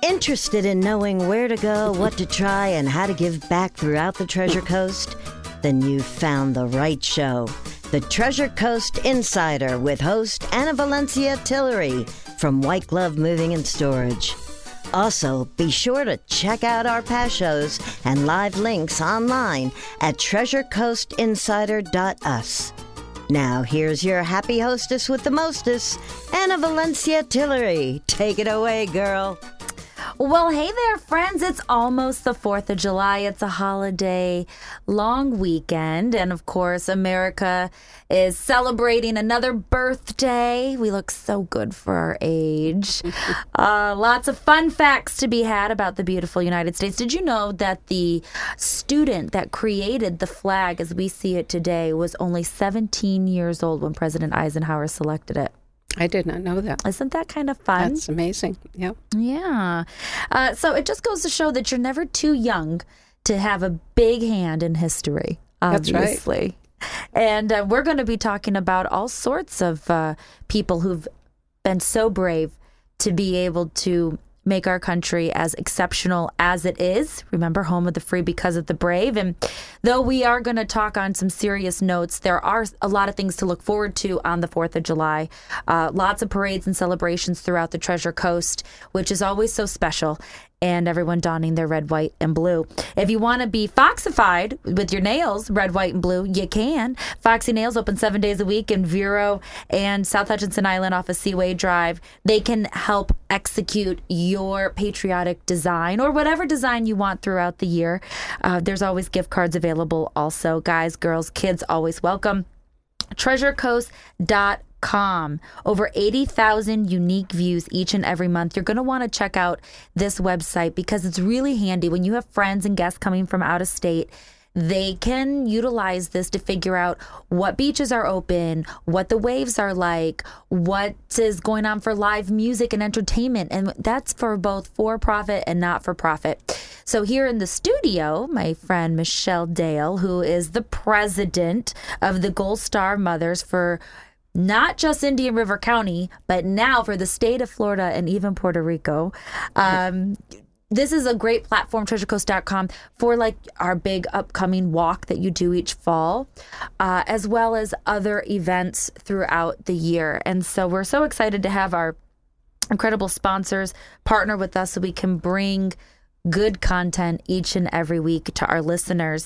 Interested in knowing where to go, what to try, and how to give back throughout the Treasure Coast? Then you've found the right show. The Treasure Coast Insider with host Anna Valencia Tillery from White Glove Moving and Storage. Also, be sure to check out our past shows and live links online at treasurecoastinsider.us. Now, here's your happy hostess with the mostest, Anna Valencia Tillery. Take it away, girl. Well, hey there, friends. It's almost the 4th of July. It's a holiday, long weekend. And, of course, America is celebrating another birthday. We look so good for our age. Lots of fun facts to be had about the beautiful United States. Did you know that the student that created the flag as we see it today was only 17 years old when President Eisenhower selected it? I did not know that. Isn't that kind of fun? That's amazing. Yep. Yeah. So it just goes to show that you're never too young to have a big hand in history, obviously. That's right. And we're going to be talking about all sorts of people who've been so brave to be able to make our country as exceptional as it is. Remember, home of the free because of the brave. And though we are going to talk on some serious notes, there are a lot of things to look forward to on the 4th of July. Lots of parades and celebrations throughout the Treasure Coast, which is always so special. And everyone donning their red, white, and blue. If you want to be foxified with your nails, red, white, and blue, you can. Foxy Nails open 7 days a week in Vero and South Hutchinson Island off of Seaway Drive. They can help execute your patriotic design or whatever design you want throughout the year. There's always gift cards available also. Guys, girls, kids, always welcome. TreasureCoast.com. Over 80,000 unique views each and every month. You're going to want to check out this website because it's really handy when you have friends and guests coming from out of state. They can utilize this to figure out what beaches are open, what the waves are like, what is going on for live music and entertainment. And that's for both for-profit and not-for-profit. So here in the studio, my friend Michelle Dale, who is the president of the Gold Star Mothers for not just Indian River County, but now for the state of Florida and even Puerto Rico. This is a great platform, treasurecoast.com, for like our big upcoming walk that you do each fall, as well as other events throughout the year. And so we're so excited to have our incredible sponsors partner with us so we can bring good content each and every week to our listeners.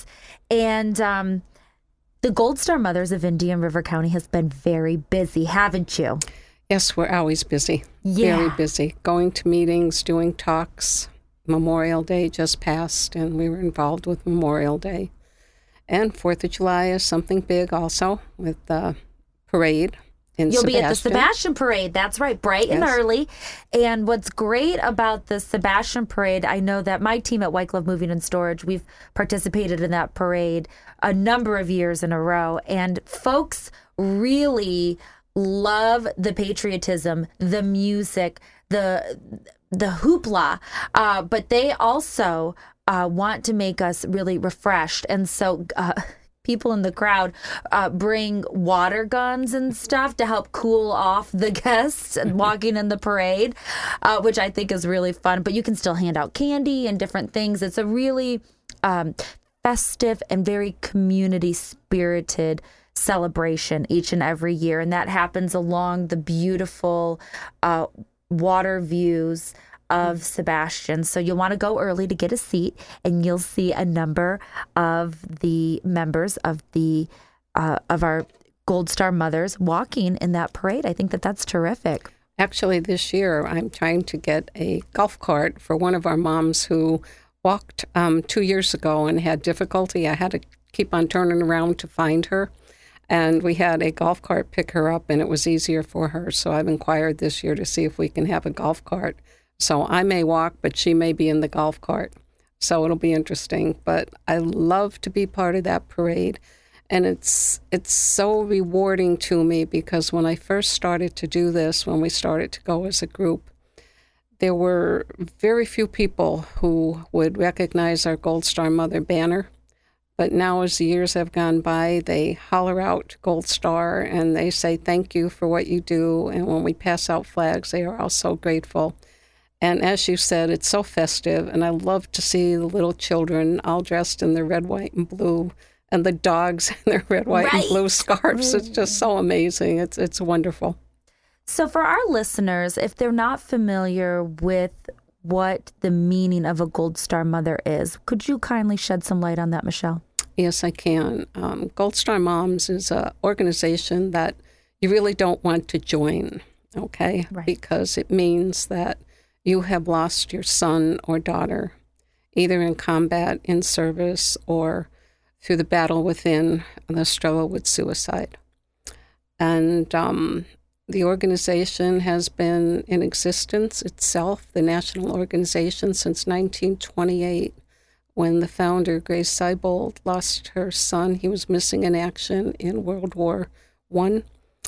And the Gold Star Mothers of Indian River County has been very busy, haven't you? Yes, we're always busy. Yeah. Very busy. Going to meetings, doing talks. Memorial Day just passed, and we were involved with Memorial Day. And 4th of July is something big also with the parade in You'll Sebastian. be at the Sebastian Parade. That's right, bright and early. And what's great about the Sebastian Parade, I know that my team at White Glove Moving and Storage, we've participated in that parade a number of years in a row. And folks really love the patriotism, the music, the hoopla, but they also want to make us really refreshed. And so people in the crowd bring water guns and stuff to help cool off the guests and walking in the parade, which I think is really fun. But you can still hand out candy and different things. It's a really festive and very community-spirited celebration each and every year. And that happens along the beautiful water views of Sebastian. So you'll want to go early to get a seat, and you'll see a number of the members of the of our Gold Star Mothers walking in that parade. I think that that's terrific. Actually, this year I'm trying to get a golf cart for one of our moms who walked 2 years ago and had difficulty. I had to keep on turning around to find her. And we had a golf cart pick her up, and it was easier for her. So I've inquired this year to see if we can have a golf cart. So I may walk, but she may be in the golf cart. So it'll be interesting. But I love to be part of that parade. And it's so rewarding to me because when I first started to do this, when we started to go as a group, there were very few people who would recognize our Gold Star Mother banner. But now as the years have gone by, they holler out Gold Star and they say thank you for what you do. And when we pass out flags, they are all so grateful. And as you said, it's so festive, and I love to see the little children all dressed in their red, white, and blue, and the dogs in their red, white, and blue scarves. It's just so amazing. It's wonderful. So for our listeners, if they're not familiar with what the meaning of a Gold Star Mother is, could you kindly shed some light on that, Michelle? Yes, I can. Gold Star Moms is an organization that you really don't want to join, okay? Right. Because it means that you have lost your son or daughter, either in combat, in service, or through the battle within the struggle with suicide. And the organization has been in existence itself, the national organization, since 1928, when the founder, Grace Seibold, lost her son. He was missing in action in World War I,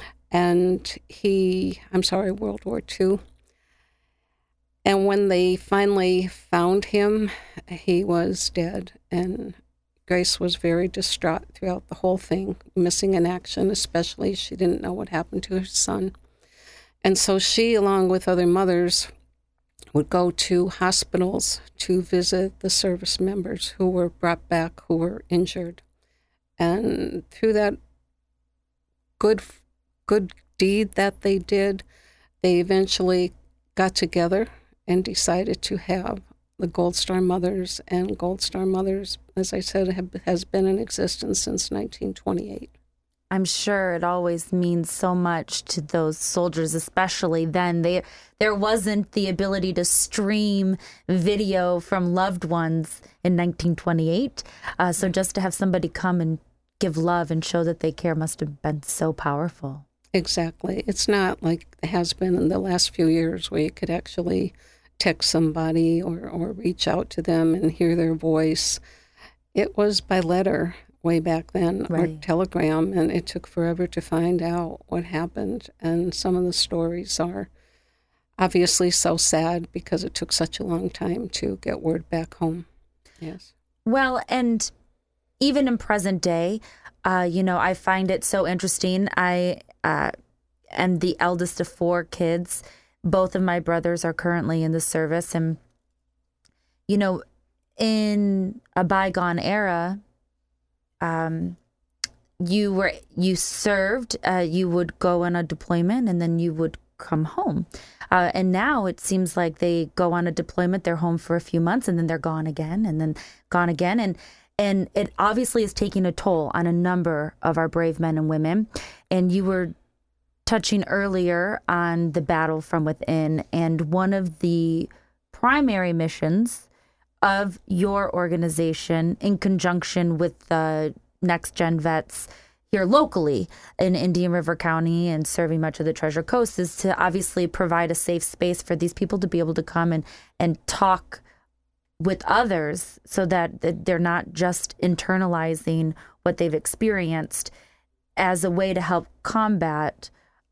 World War II. And when they finally found him, he was dead. And Grace was very distraught throughout the whole thing, missing in action especially. She didn't know what happened to her son. And so she, along with other mothers, would go to hospitals to visit the service members who were brought back, who were injured. And through that good deed that they did, they eventually got together and decided to have the Gold Star Mothers. And Gold Star Mothers, as I said, has been in existence since 1928. I'm sure it always means so much to those soldiers, especially then. There wasn't the ability to stream video from loved ones in 1928. So just to have somebody come and give love and show that they care must have been so powerful. Exactly. It's not like it has been in the last few years where you could actually text somebody or reach out to them and hear their voice. It was by letter way back then, right, or telegram, and it took forever to find out what happened. And some of the stories are obviously so sad because it took such a long time to get word back home. Yes. Well, and even in present day, I find it so interesting. I am the eldest of 4 kids. Both of my brothers are currently in the service. And, in a bygone era, you served, you would go on a deployment and then you would come home. And now it seems like they go on a deployment, they're home for a few months and then they're gone again and then gone again. And it obviously is taking a toll on a number of our brave men and women. And you were touching earlier on the battle from within. And one of the primary missions of your organization, in conjunction with the Next Gen Vets here locally in Indian River County and serving much of the Treasure Coast, is to obviously provide a safe space for these people to be able to come and talk with others so that they're not just internalizing what they've experienced, as a way to help combat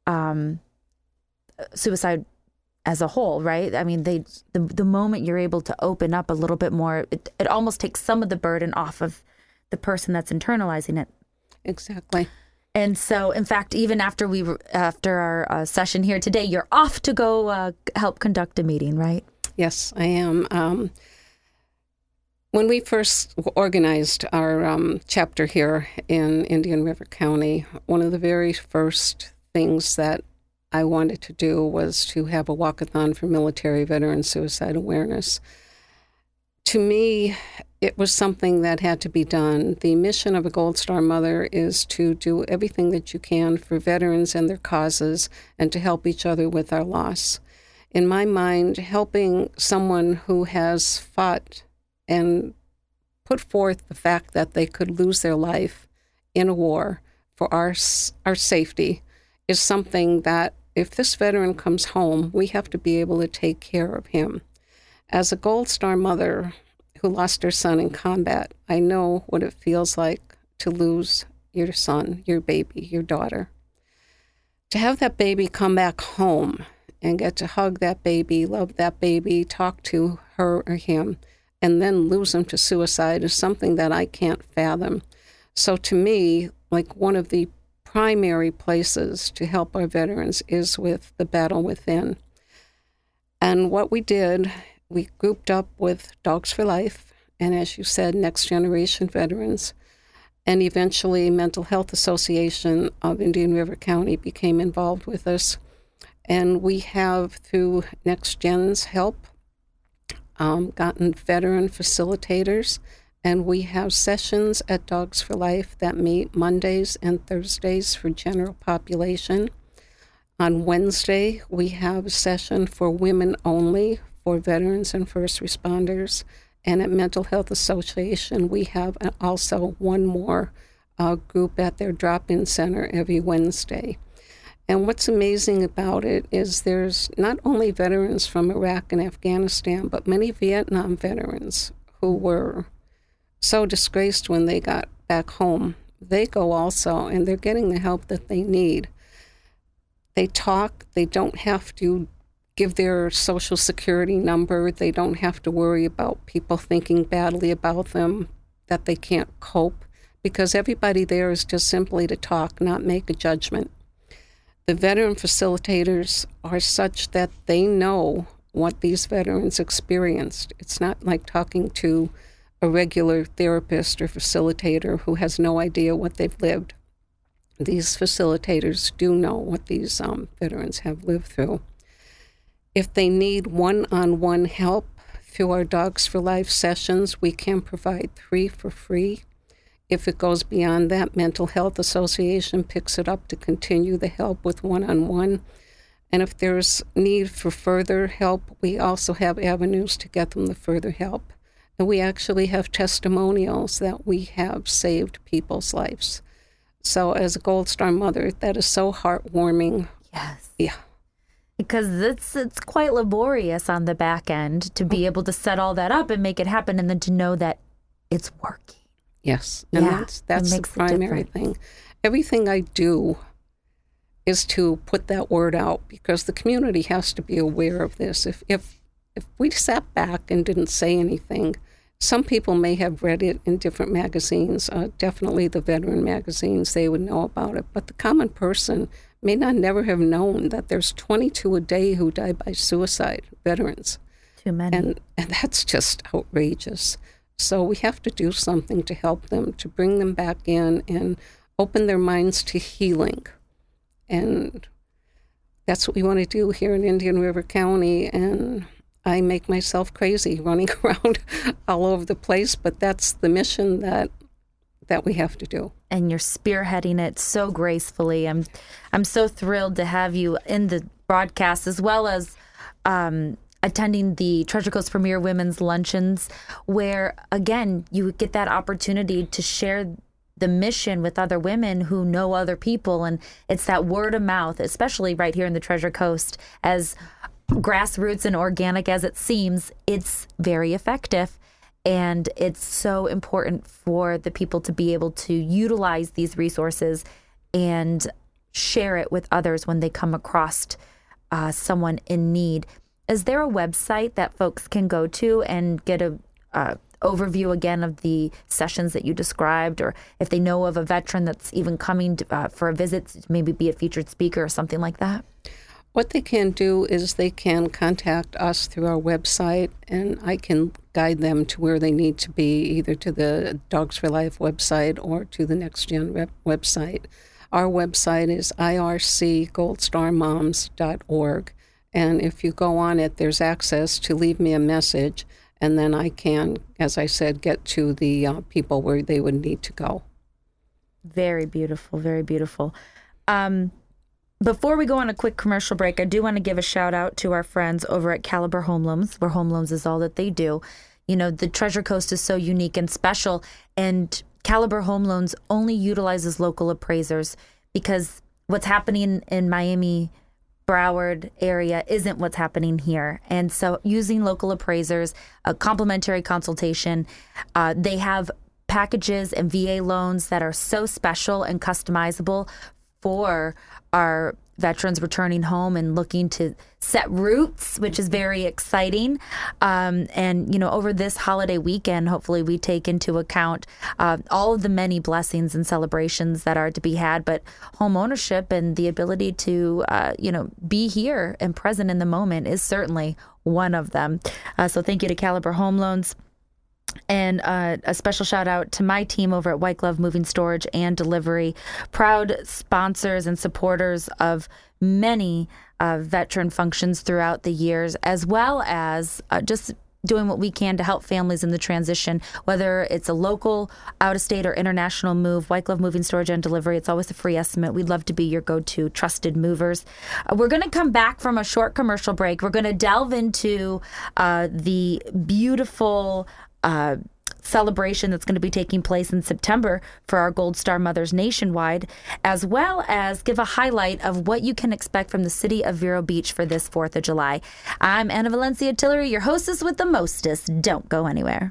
suicide as a whole, right? I mean, the moment you're able to open up a little bit more, it almost takes some of the burden off of the person that's internalizing it. Exactly. And so, in fact, even after our session here today, you're off to go help conduct a meeting, right? Yes, I am. When we first organized our chapter here in Indian River County, one of the very first things that I wanted to do was to have a walkathon for military veteran suicide awareness. To me, it was something that had to be done. The mission of a Gold Star Mother is to do everything that you can for veterans and their causes and to help each other with our loss. In my mind, helping someone who has fought and put forth the fact that they could lose their life in a war for our safety is something that if this veteran comes home, we have to be able to take care of him. As a Gold Star Mother who lost her son in combat, I know what it feels like to lose your son, your baby, your daughter. To have that baby come back home and get to hug that baby, love that baby, talk to her or him, and then lose him to suicide is something that I can't fathom. So to me, like, one of the primary places to help our veterans is with the battle within. And what we did, we grouped up with Dogs for Life, and as you said, Next Generation Veterans, and eventually Mental Health Association of Indian River County became involved with us. And we have, through Next Gen's help, gotten veteran facilitators, and we have sessions at Dogs for Life that meet Mondays and Thursdays for general population. On Wednesday, we have a session for women only for veterans and first responders. And at Mental Health Association, we have also one more group at their drop-in center every Wednesday. And what's amazing about it is there's not only veterans from Iraq and Afghanistan, but many Vietnam veterans who were so disgraced when they got back home. They go also, and they're getting the help that they need. They talk. They don't have to give their social security number. They don't have to worry about people thinking badly about them, that they can't cope, because everybody there is just simply to talk, not make a judgment. The veteran facilitators are such that they know what these veterans experienced. It's not like talking to a regular therapist or facilitator who has no idea what they've lived. These facilitators do know what these veterans have lived through. If they need one-on-one help through our Dogs for Life sessions, we can provide 3 for free. If it goes beyond that, Mental Health Association picks it up to continue the help with one-on-one. And if there's need for further help, we also have avenues to get them the further help. And we actually have testimonials that we have saved people's lives. So as a Gold Star mother, that is so heartwarming. Yes. Yeah. Because it's quite laborious on the back end to be able to set all that up and make it happen, and then to know that it's working. Yes, and that's the primary thing. Everything I do is to put that word out, because the community has to be aware of this. If we sat back and didn't say anything, some people may have read it in different magazines, definitely the veteran magazines, they would know about it. But the common person may not never have known that there's 22 a day who die by suicide, veterans. Too many. And that's just outrageous. So we have to do something to help them, to bring them back in and open their minds to healing. And that's what we want to do here in Indian River County. And I make myself crazy running around all over the place, but that's the mission that we have to do. And you're spearheading it so gracefully. I'm so thrilled to have you in the broadcast, as well as attending the Treasure Coast Premier Women's Luncheons, where, again, you get that opportunity to share the mission with other women who know other people. And it's that word of mouth, especially right here in the Treasure Coast. As grassroots and organic as it seems, it's very effective. And it's so important for the people to be able to utilize these resources and share it with others when they come across someone in need. Is there a website that folks can go to and get a overview again of the sessions that you described, or if they know of a veteran that's even coming for a visit, maybe be a featured speaker or something like that? What they can do is they can contact us through our website, and I can guide them to where they need to be, either to the Dogs for Life website or to the Next Gen website. Our website is ircgoldstarmoms.org. And if you go on it, there's access to leave me a message, and then I can, as I said, get to the people where they would need to go. Very beautiful, very beautiful. Before we go on a quick commercial break, I do want to give a shout out to our friends over at Caliber Home Loans, where home loans is all that they do. You know, the Treasure Coast is so unique and special, and Caliber Home Loans only utilizes local appraisers, because what's happening in Miami, Broward area isn't what's happening here. And so using local appraisers, a complimentary consultation, they have packages and VA loans that are so special and customizable for our veterans returning home and looking to set roots, which is very exciting. And, you know, over this holiday weekend, hopefully we take into account all of the many blessings and celebrations that are to be had, but home ownership and the ability to, be here and present in the moment is certainly one of them. So thank you to Caliber Home Loans. And a special shout out to my team over at White Glove Moving Storage and Delivery, proud sponsors and supporters of many veteran functions throughout the years, as well as just doing what we can to help families in the transition, whether it's a local, out-of-state, or international move. White Glove Moving Storage and Delivery, it's always a free estimate. We'd love to be your go-to trusted movers. We're going to come back from a short commercial break. We're going to delve into the beautiful celebration that's going to be taking place in September for our Gold Star mothers nationwide, as well as give a highlight of what you can expect from the city of Vero Beach for this 4th of July. I'm Anna Valencia Tillery, your hostess with the mostest. Don't go anywhere.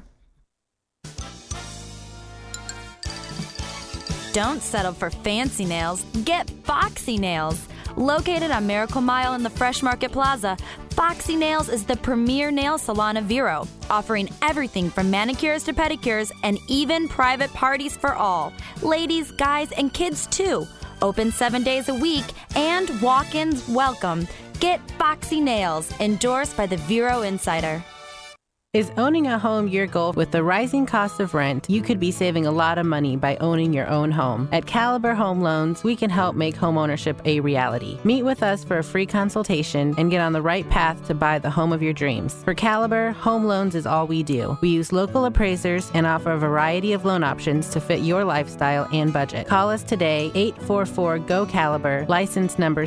Don't settle for fancy nails. Get Foxy Nails. Located on Miracle Mile in the Fresh Market Plaza, Foxy Nails is the premier nail salon of Vero, offering everything from manicures to pedicures and even private parties for all. Ladies, guys, and kids too. Open 7 days a week and walk-ins welcome. Get Foxy Nails, endorsed by the Vero Insider. Is owning a home your goal? With the rising cost of rent, you could be saving a lot of money by owning your own home. At Caliber Home Loans, we can help make home ownership a reality. Meet with us for a free consultation and get on the right path to buy the home of your dreams. For Caliber, home loans is all we do. We use local appraisers and offer a variety of loan options to fit your lifestyle and budget. Call us today, 844-GO-CALIBER, license number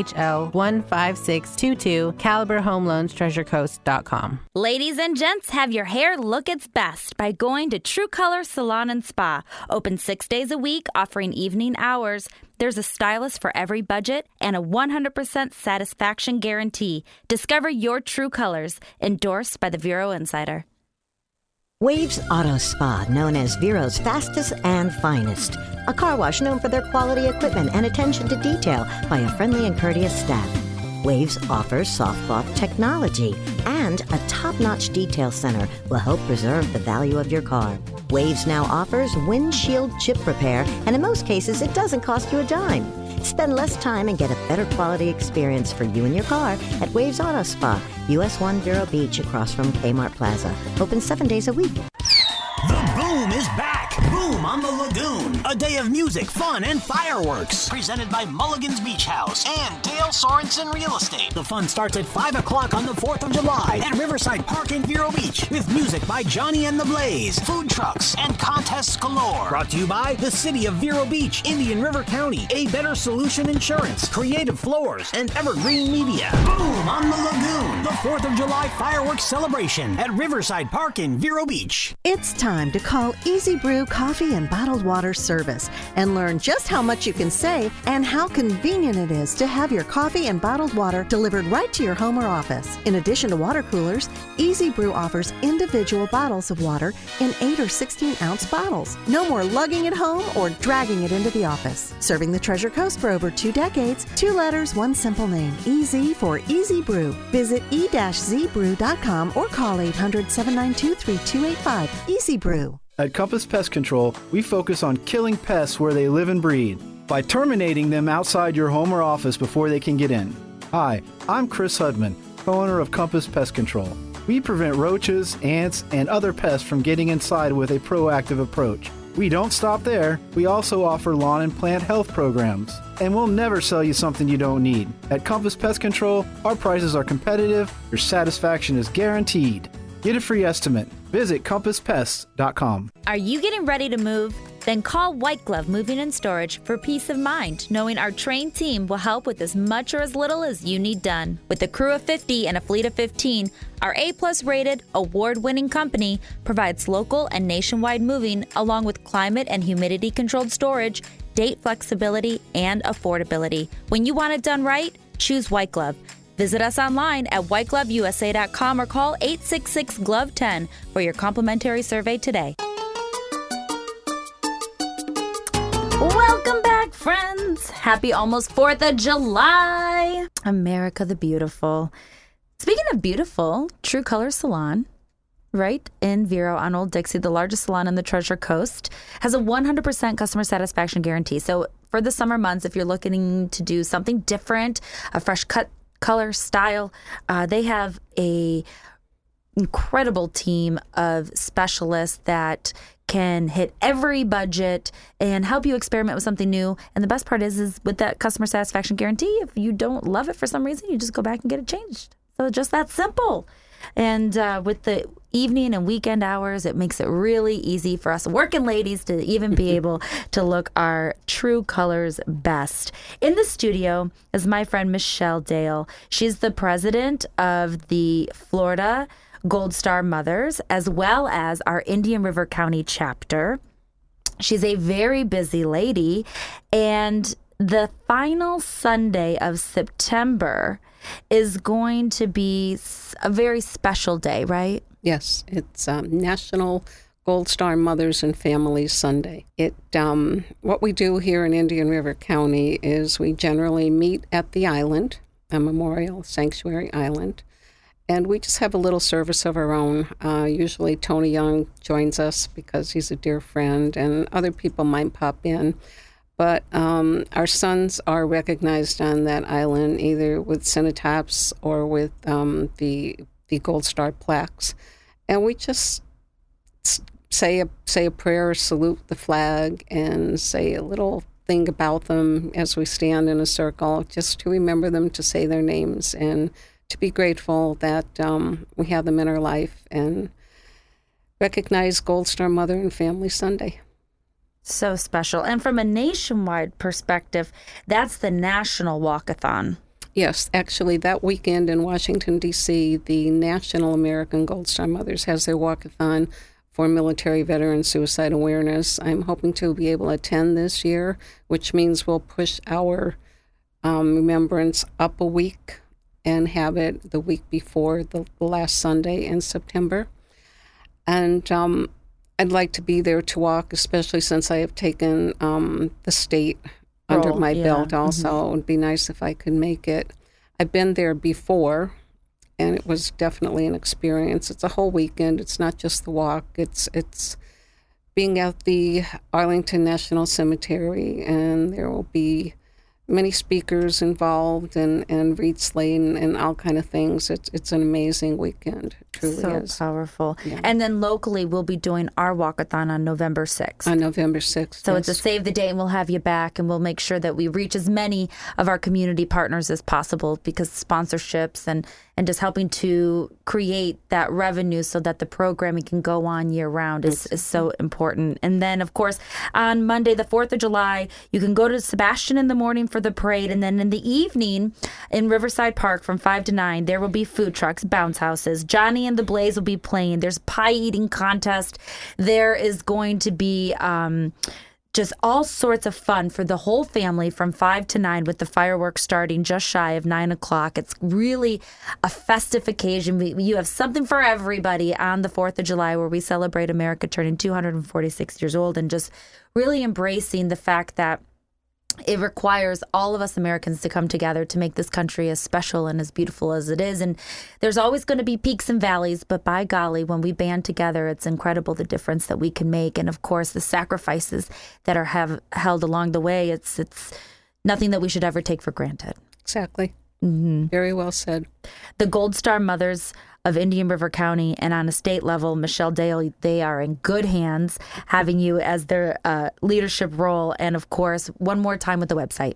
CHL15622, CaliberHomeLoansTreasureCoast.com. Ladies and gents, have your hair look its best by going to True Color Salon and Spa. Open 6 days a week, offering evening hours. There's a stylist for every budget and a 100% satisfaction guarantee. Discover your true colors. Endorsed by the Vero Insider. Waves Auto Spa, known as Vero's fastest and finest. A car wash known for their quality equipment and attention to detail by a friendly and courteous staff. Waves offers soft cloth technology, and a top-notch detail center will help preserve the value of your car. Waves now offers windshield chip repair, and in most cases, it doesn't cost you a dime. Spend less time and get a better quality experience for you and your car at Waves Auto Spa, US 1 Vero Beach, across from Kmart Plaza. Open 7 days a week. The Boom is back. Boom on the Lagoon. A day of music, fun, and fireworks. Presented by Mulligan's Beach House and Dale Sorensen Real Estate. The fun starts at 5 o'clock on the 4th of July at Riverside Park in Vero Beach with music by Johnny and the Blaze, food trucks, and contests galore. Brought to you by the City of Vero Beach, Indian River County, A Better Solution Insurance, Creative Floors, and Evergreen Media. Boom on the Lagoon. The 4th of July fireworks celebration at Riverside Park in Vero Beach. It's time to call Easy Brew Coffee and Bottled Water Service and learn just how much you can save and how convenient it is to have your coffee and bottled water delivered right to your home or office. In addition to water coolers, Easy Brew offers individual bottles of water in 8 or 16-ounce bottles. No more lugging it home or dragging it into the office. Serving the Treasure Coast for over 2 decades, 2 letters, 1 simple name. Easy for Easy Brew. Visit e-zbrew.com or call 800-792-3285. Easy Brew. At Compass Pest Control, we focus on killing pests where they live and breed by terminating them outside your home or office before they can get in. Hi, I'm Chris Hudman, co-owner of Compass Pest Control. We prevent roaches, ants, and other pests from getting inside with a proactive approach. We don't stop there. We also offer lawn and plant health programs. And we'll never sell you something you don't need. At Compass Pest Control, our prices are competitive, your satisfaction is guaranteed. Get a free estimate. Visit CompassPests.com. Are you getting ready to move? Then call White Glove Moving and Storage for peace of mind, knowing our trained team will help with as much or as little as you need done. With a crew of 50 and a fleet of 15, our A-plus rated, award-winning company provides local and nationwide moving along with climate and humidity-controlled storage, date flexibility, and affordability. When you want it done right, choose White Glove. Visit us online at whitegloveusa.com or call 866-GLOVE-10 for your complimentary survey today. Welcome back, friends. advance. Happy almost 4th of July. America the Beautiful. Speaking of beautiful, True Color Salon, right in Vero on Old Dixie, the largest salon on the Treasure Coast, has a 100% customer satisfaction guarantee. So for the summer months, if you're looking to do something different, a fresh cut, color, style, they have a incredible team of specialists that can hit every budget and help you experiment with something new. And the best part is with that customer satisfaction guarantee, if you don't love it for some reason, you just go back and get it changed. So just that simple. And with the evening and weekend hours, it makes it really easy for us working ladies to even be able to look our true colors best. In the studio is my friend Michelle Dale. She's the president of the Florida Gold Star Mothers, as well as our Indian River County chapter. She's a very busy lady, and the final Sunday of September is going to be a very special day, right? Yes, it's National Gold Star Mothers and Families Sunday. What we do here in Indian River County is we generally meet at the island, a memorial sanctuary island, and we just have a little service of our own. Usually Tony Young joins us because he's a dear friend, and other people might pop in. But our sons are recognized on that island either with cenotaphs or with the Gold Star plaques. And we just say a prayer, salute the flag, and say a little thing about them as we stand in a circle, just to remember them, to say their names, and to be grateful that we have them in our life, and recognize Gold Star Mother and Family Sunday. So special. And from a nationwide perspective, that's the National Walkathon. Yes, actually, that weekend in Washington, D.C., the National American Gold Star Mothers has their walkathon for military veteran suicide awareness. I'm hoping to be able to attend this year, which means we'll push our remembrance up a week and have it the week before the last Sunday in September. And I'd like to be there to walk, especially since I have taken the state under my belt also. Mm-hmm. It would be nice if I could make it. I've been there before, and it was definitely an experience. It's a whole weekend. It's not just the walk. It's being at the Arlington National Cemetery, and there will be many speakers involved and wreath slaying and all kind of things. It's an amazing weekend. It truly is. So powerful. Yeah. And then locally, we'll be doing our walkathon on November 6th. On November 6th, So it's a save the date, and we'll have you back, and we'll make sure that we reach as many of our community partners as possible, because sponsorships and just helping to create that revenue so that the programming can go on year round is so important. And then, of course, on Monday, the 4th of July, you can go to Sebastian in the morning for the parade. And then in the evening in Riverside Park from 5 to 9, there will be food trucks, bounce houses. Johnny and the Blaze will be playing. There's pie eating contest. There is going to be just all sorts of fun for the whole family from 5 to 9, with the fireworks starting just shy of 9 o'clock. It's really a festive occasion. You have something for everybody on the 4th of July, where we celebrate America turning 246 years old, and just really embracing the fact that it requires all of us Americans to come together to make this country as special and as beautiful as it is. And there's always going to be peaks and valleys, but by golly, when we band together, it's incredible the difference that we can make. And of course, the sacrifices that are held along the way, it's nothing that we should ever take for granted. Exactly. Mm-hmm. Very well said. The Gold Star Mothers of Indian River County, and on a state level, Michelle Dale, they are in good hands having you as their leadership role. And of course, one more time with the website.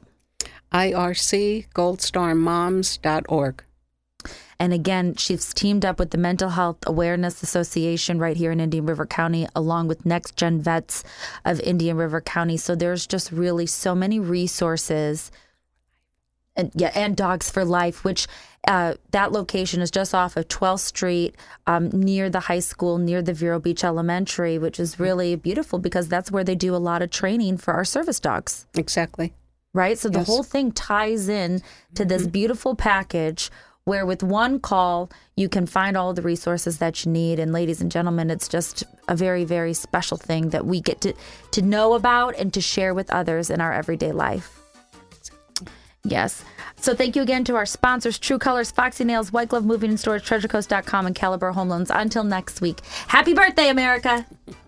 ircgoldstarmoms.org. And again, she's teamed up with the Mental Health Awareness Association right here in Indian River County, along with Next Gen Vets of Indian River County. So there's just really so many resources. And Dogs for Life, which that location is just off of 12th Street, near the high school, near the Vero Beach Elementary, which is really beautiful because that's where they do a lot of training for our service dogs. Exactly. Right? So the whole thing ties in to this beautiful package where with one call, you can find all the resources that you need. And ladies and gentlemen, it's just a very, very special thing that we get to know about and to share with others in our everyday life. Yes. So thank you again to our sponsors, True Colors, Foxy Nails, White Glove Moving and Storage, TreasureCoast.com, and Caliber Home Loans. Until next week. Happy birthday, America.